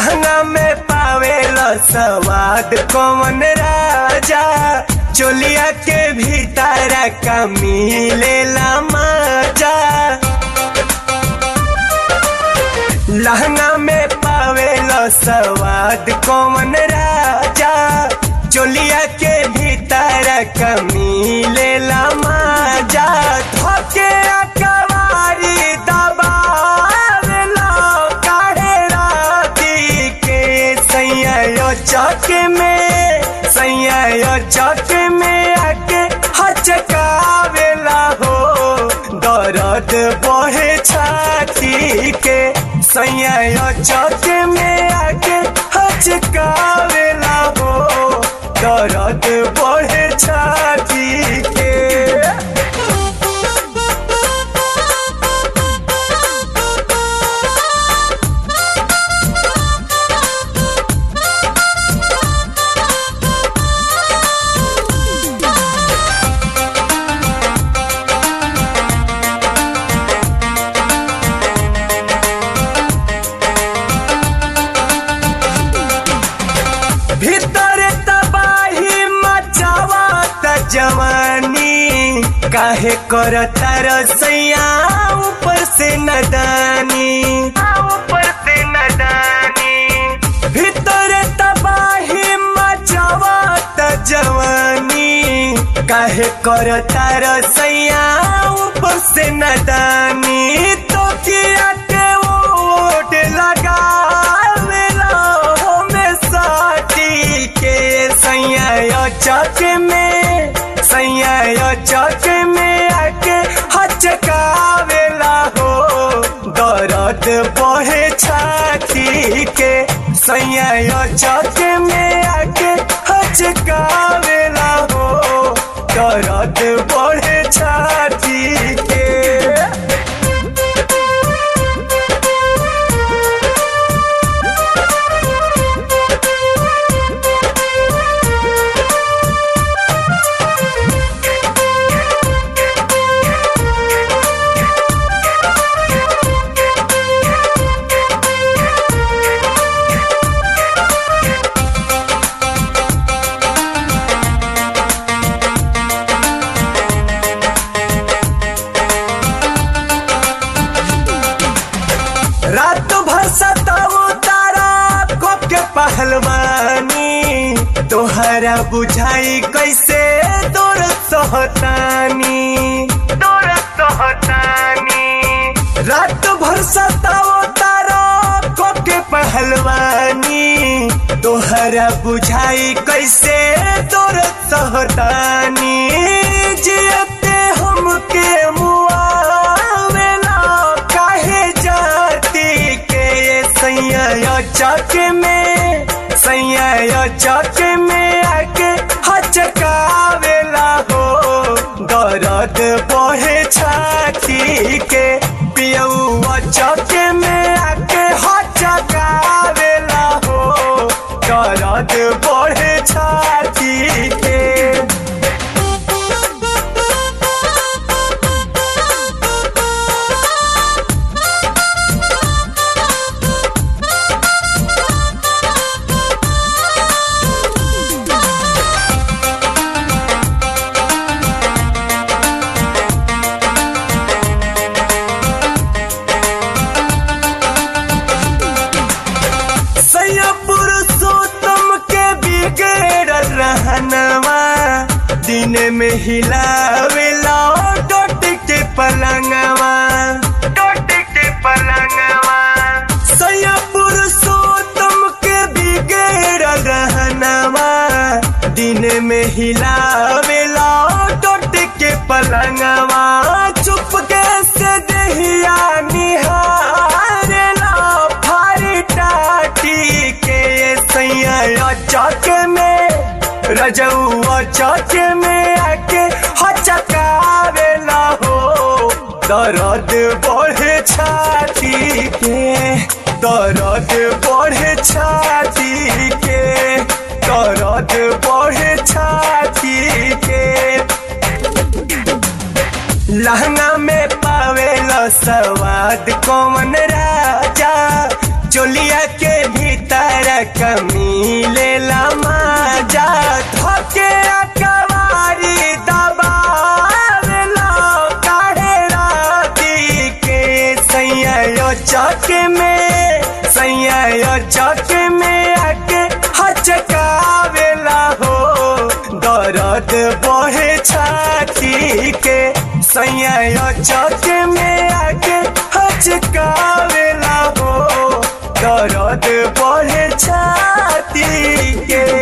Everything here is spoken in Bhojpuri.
लहंगा में पावेला स्वाद कौन राजा, चोलिया के भीतर का मिलेला मजा। लहंगा में पावेला स्वाद कौन राजा, चोलिया के भीतर का मिलेला मजा। धोके कवारी दबावेला काहे राती के सैया चौक में, सैया चौक में आके हचकावेला हो, दर्द बढ़े छाती के। सैया चौक में आके हचकावेला हो, दर्द बढ़े छाती के। भीतर तबाही मचावत जवानी, काहे करता रसैया ऊपर से नदानी, ऊपर से नदानी। भीतर तबाही मचावत जवानी, काहे करता रसैया ऊपर से नदानी। तो किया के वोट लगा सैया चौक में, सैया चौक में आके हचकावेला हो, दर्द बढ़े छाती के। सैया चौक में आके हचकावेला हो, दर्द बढ़े छाती के। रात भर सताऊ तारा को के पहलवानी, तोहरा बुझाई कैसे दूर सोहतानी, दूर सोहतानी। रात भर सताऊ तारा को के पहलवानी, तोहरा बुझाई कैसे दूर सोहतानी। जियते हमके मुआवेला काहे जाती के। सैया चौक में, सैया चौक में आके हचकावेला हो, दर्द बढ़े छाती के। पियौआ चौक में आके हचकावेला हो, दर्द बढ़े छाती के। दिन में हिलावेला डोट के पलंगवा, डोट के पलंगवा। सैया पुरुषोत्तम के बिगड़ल रहनवा, दिन में हिलावेला डोट के पलंगवा। चुप कैसे दहिया निहारेला फारी टाटी के। सैया चौक में, रजौआ चौक में आके हचकावेला हो, दर्द बढ़े छाती के, दर्द बढ़े छाती के, दर्द बढ़े छाती के। लहंगा में पावेला स्वाद कौन राजा, चोलिया के भीतर कमी लेला मजा धोके कवारी दबावेला काहे राती के सैया चक में आके हचकावेला हो दर्द बढ़े छाती के सैया चक में आके हचकावेला हो दर्द बढ़े छाती के।